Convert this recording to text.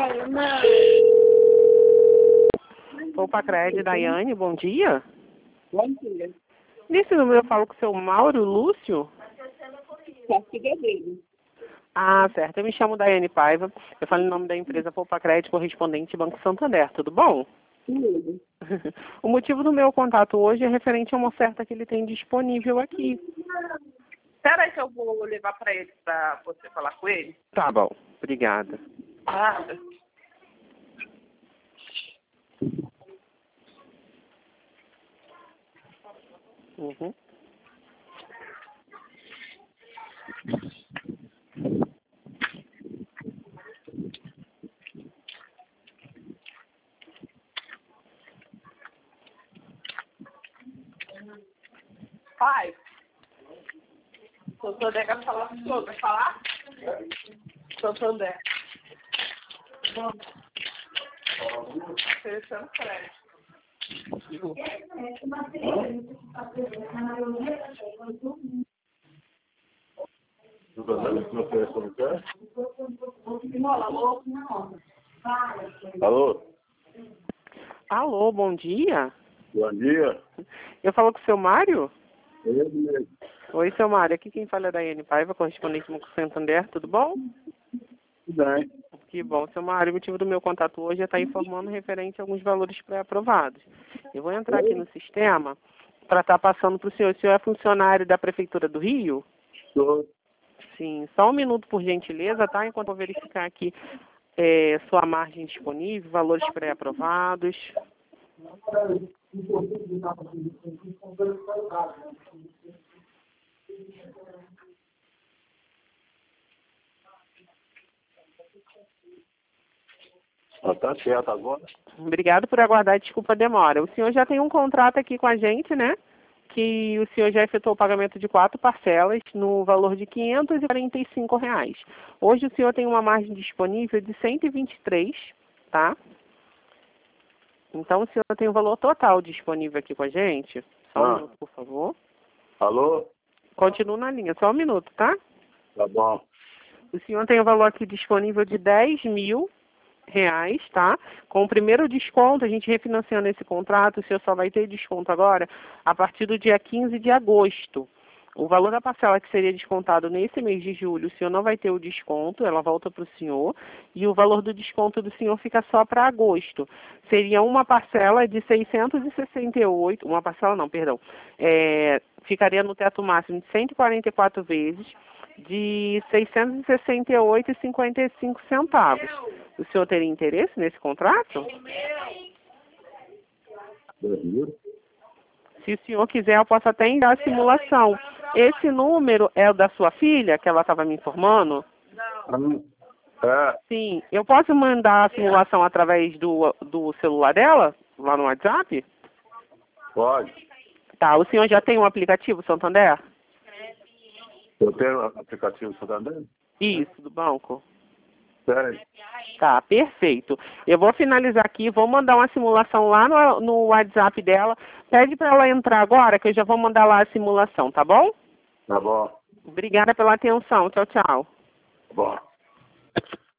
Poupa-Crédito, Daiane, bom dia. Bom dia. Nesse número eu falo com o seu Mauro Lúcio? Só filha dele. Ah, certo. Eu me chamo Daiane Paiva. Eu falo em nome da empresa Poupa-Crédito, correspondente Banco Santander. Tudo bom? Tudo. O motivo do meu contato hoje é referente a uma oferta que ele tem disponível aqui. Espera aí que eu vou levar para ele, para você falar com ele. Tá bom. Obrigada. Nada. Uhum. Pai, doutor André quer falar com o senhor. Vai falar? Doutor André. Oferecendo crédito. Alô? Alô, bom dia. Bom dia. Eu falo com o seu Mário? Ele mesmo. Oi, seu Mário. Aqui quem fala é Daiane Paiva, correspondente do Banco Santander. Tudo bom? Tudo bem. Que bom, seu Mário. O motivo do meu contato hoje é estar informando referente a alguns valores pré-aprovados. Eu vou entrar aqui no sistema para estar passando para o senhor. O senhor é funcionário da Prefeitura do Rio? Estou. Sim. Só um minuto, por gentileza, tá? Enquanto eu vou verificar aqui sua margem disponível, valores pré-aprovados. Tá certo agora? Obrigado por aguardar, desculpa a demora. O senhor já tem um contrato aqui com a gente, né? Que o senhor já efetuou o pagamento de 4 parcelas no valor de R$ 545. Hoje o senhor tem uma margem disponível de 123, tá? Então o senhor tem o valor total disponível aqui com a gente. Só um minuto, por favor. Alô? Continuo na linha, só um minuto, tá? Tá bom. O senhor tem o valor aqui disponível de R$ 10.000, tá? Com o primeiro desconto, a gente refinanciando esse contrato, o senhor só vai ter desconto agora a partir do dia 15 de agosto. O valor da parcela que seria descontado nesse mês de julho, o senhor não vai ter o desconto, ela volta para o senhor, e o valor do desconto do senhor fica só para agosto. Seria uma parcela de 668, uma parcela não, perdão, ficaria no teto máximo de 144 vezes, de R$ 668,55. O senhor teria interesse nesse contrato? Se o senhor quiser, eu posso até enviar a simulação. Esse número é o da sua filha, que ela estava me informando? É, Sim. Eu posso mandar a simulação através do celular dela, lá no WhatsApp? pode. Tá. O senhor já tem um aplicativo, Santander? Eu tenho aplicativo Santander? Isso, do banco. Sério? Tá, perfeito. Eu vou finalizar aqui, vou mandar uma simulação lá no WhatsApp dela. Pede para ela entrar agora, que eu já vou mandar lá a simulação, tá bom? Tá bom. Obrigada pela atenção. Tchau, tchau. Tá bom.